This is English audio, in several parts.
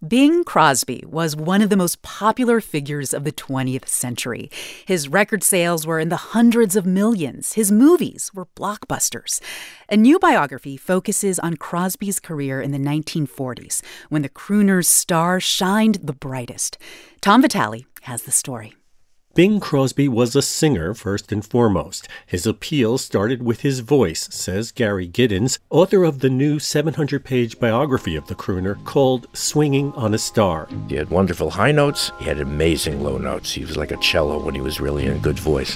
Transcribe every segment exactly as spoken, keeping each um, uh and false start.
Bing Crosby was one of the most popular figures of the twentieth century. His record sales were in the hundreds of millions. His movies were blockbusters. A new biography focuses on Crosby's career in the nineteen forties, when the crooner's star shined the brightest. Tom Vitale has the story. Bing Crosby was a singer first and foremost. His appeal started with his voice, says Gary Giddens, author of the new seven hundred page biography of the crooner called Swinging on a Star. He had wonderful high notes. He had amazing low notes. He was like a cello when he was really in a good voice.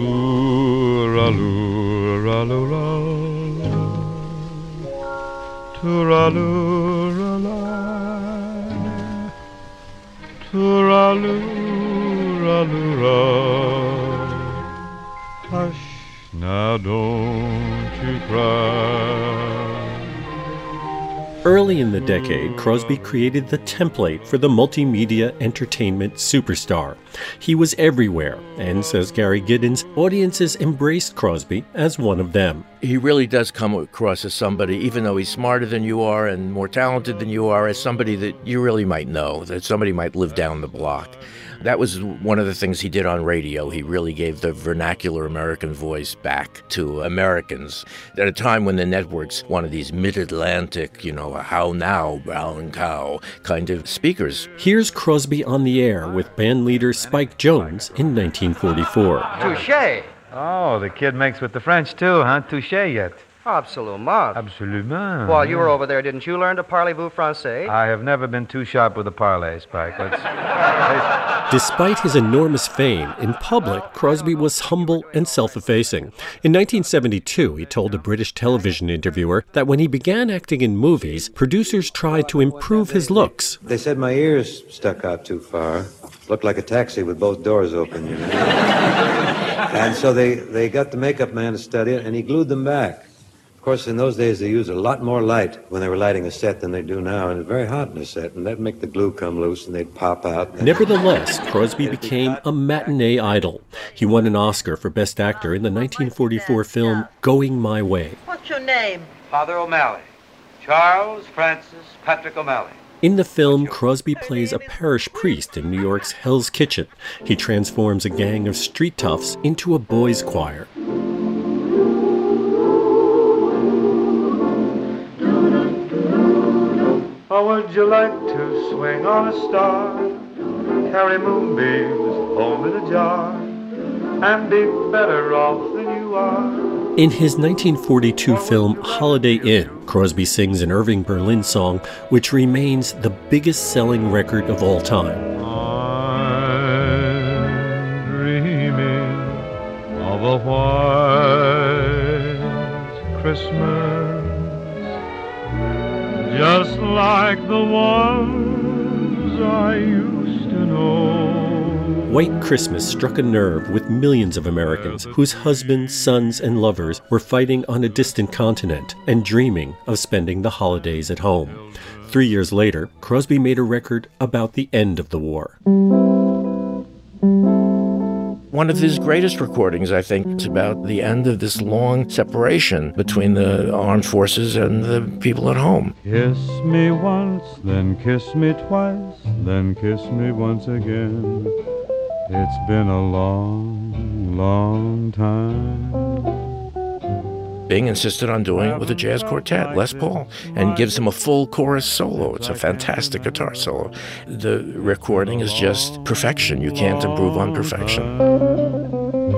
Hush, now don't you cry. Early in the decade, Crosby created the template for the multimedia entertainment superstar. He was everywhere, and, says Gary Giddens, audiences embraced Crosby as one of them. He really does come across as somebody, even though he's smarter than you are and more talented than you are, as somebody that you really might know, that somebody might live down the block. That was one of the things he did on radio. He really gave the vernacular American voice back to Americans at a time when the networks wanted these mid-Atlantic, you know, how now, brown cow kind of speakers. Here's Crosby on the air with band leader Spike Jones in nineteen forty-four. Touché. Oh, the kid makes with the French too, huh? Touché yet? Absolument. Absolument. While you were over there, didn't you learn to parlez-vous français? I have never been too sharp with the parlay, Spike. Let's... Despite his enormous fame, in public, Crosby was humble and self-effacing. In nineteen seventy-two, he told a British television interviewer that when he began acting in movies, producers tried to improve his looks. They said my ears stuck out too far. Looked like a taxi with both doors open, you know. And so they, they got the makeup man to study it, and he glued them back. Of course, in those days, they used a lot more light when they were lighting a set than they do now, and it's very hot in a set, and that'd make the glue come loose, and they'd pop out. Nevertheless, Crosby became a matinee idol. He won an Oscar for Best Actor in the nineteen forty-four film Going My Way. What's your name? Father O'Malley. Charles Francis Patrick O'Malley. In the film, Crosby plays a parish priest in New York's Hell's Kitchen. He transforms a gang of street toughs into a boys' choir. How would you like to swing on a star, carry moonbeams home in a jar, and be better off than you are? In his nineteen forty-two film Holiday Inn, Crosby sings an Irving Berlin song which remains the biggest-selling record of all time. I'm dreaming of a white Christmas, just like the ones I used to know. White Christmas struck a nerve with millions of Americans whose husbands, sons, and lovers were fighting on a distant continent and dreaming of spending the holidays at home. Three years later, Crosby made a record about the end of the war. One of his greatest recordings, I think, is about the end of this long separation between the armed forces and the people at home. Kiss me once, then kiss me twice, then kiss me once again. It's been a long, long time. Bing insisted on doing it with a jazz quartet, Les Paul, and gives him a full chorus solo. It's a fantastic guitar solo. The recording is just perfection. You can't improve on perfection.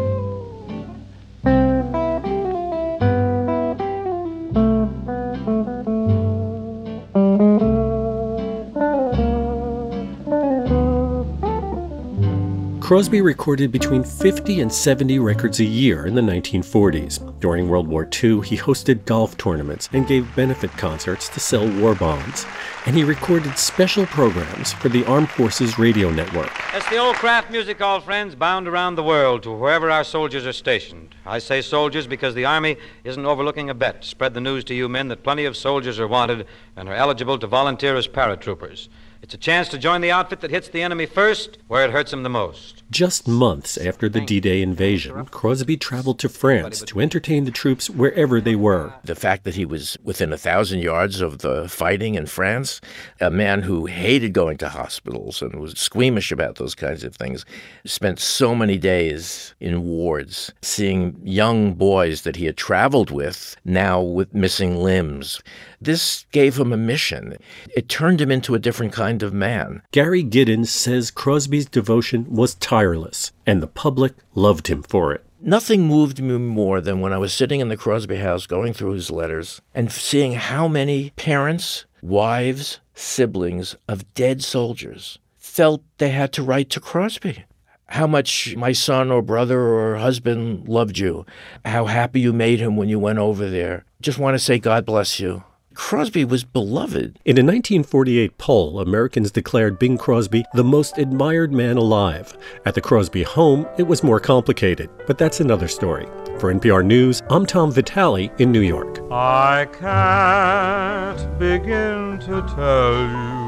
Crosby recorded between fifty and seventy records a year in the nineteen forties. During World War Two, he hosted golf tournaments and gave benefit concerts to sell war bonds. And he recorded special programs for the Armed Forces Radio Network. It's the old craft music hall, friends, bound around the world to wherever our soldiers are stationed. I say soldiers because the Army isn't overlooking a bet to spread the news to you men that plenty of soldiers are wanted and are eligible to volunteer as paratroopers. It's a chance to join the outfit that hits the enemy first, where it hurts him the most. Just months after the D-Day invasion, Crosby traveled to France to entertain the troops wherever they were. The fact that he was within a thousand yards of the fighting in France, a man who hated going to hospitals and was squeamish about those kinds of things, spent so many days in wards, seeing young boys that he had traveled with now with missing limbs. This gave him a mission. It turned him into a different kind of man. Gary Giddens says Crosby's devotion was tireless, and the public loved him for it. Nothing moved me more than when I was sitting in the Crosby house going through his letters and seeing how many parents, wives, siblings of dead soldiers felt they had to write to Crosby. How much my son or brother or husband loved you. How happy you made him when you went over there. Just want to say God bless you. Crosby was beloved. In a nineteen forty-eight poll, Americans declared Bing Crosby the most admired man alive. At the Crosby home, it was more complicated, but that's another story. For N P R News, I'm Tom Vitale in New York. I can't begin to tell you